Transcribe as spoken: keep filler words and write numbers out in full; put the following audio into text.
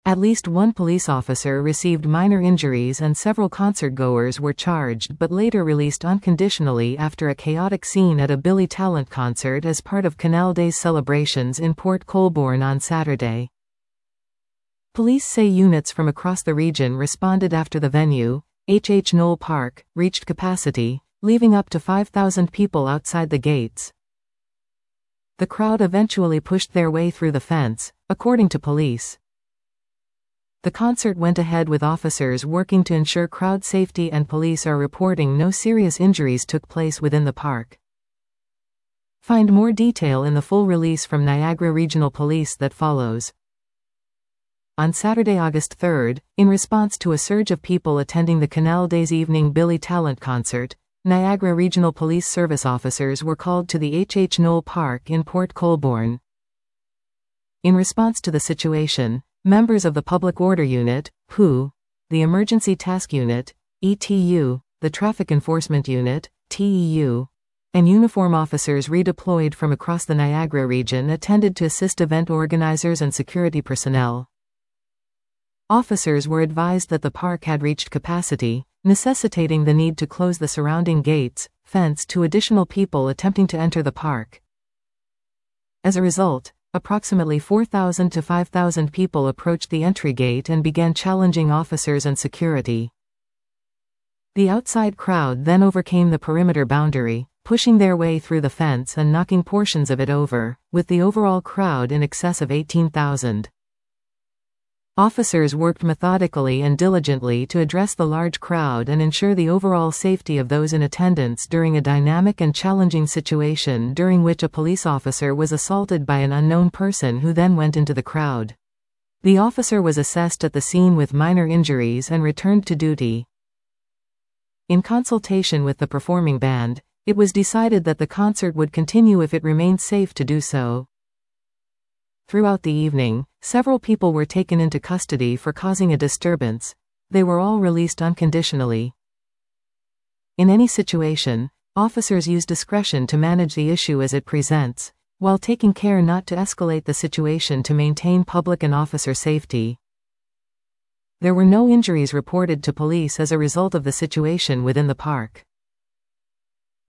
At least one police officer received minor injuries and several concertgoers were charged but later released unconditionally after a chaotic scene at a Billy Talent concert as part of Canal Days celebrations in Port Colborne on Saturday. Police say units from across the region responded after the venue, H H Knoll Park, reached capacity, leaving up to five thousand people outside the gates. The crowd eventually pushed their way through the fence, according to police. The concert went ahead with officers working to ensure crowd safety, and police are reporting no serious injuries took place within the park. Find more detail in the full release from Niagara Regional Police that follows. On Saturday, August third, in response to a surge of people attending the Canal Days evening Billy Talent concert, Niagara Regional Police Service officers were called to the H H Knoll Park in Port Colborne. In response to the situation, members of the Public Order Unit, P U, the Emergency Task Unit, E T U, the Traffic Enforcement Unit, T E U, and uniform officers redeployed from across the Niagara region attended to assist event organizers and security personnel. Officers were advised that the park had reached capacity, necessitating the need to close the surrounding gates, fence to additional people attempting to enter the park. As a result, approximately four thousand to five thousand people approached the entry gate and began challenging officers and security. The outside crowd then overcame the perimeter boundary, pushing their way through the fence and knocking portions of it over, with the overall crowd in excess of eighteen thousand. Officers worked methodically and diligently to address the large crowd and ensure the overall safety of those in attendance during a dynamic and challenging situation during which a police officer was assaulted by an unknown person who then went into the crowd. The officer was assessed at the scene with minor injuries and returned to duty. In consultation with the performing band, it was decided that the concert would continue if it remained safe to do so. Throughout the evening, several people were taken into custody for causing a disturbance. They were all released unconditionally. In any situation, officers use discretion to manage the issue as it presents, while taking care not to escalate the situation to maintain public and officer safety. There were no injuries reported to police as a result of the situation within the park.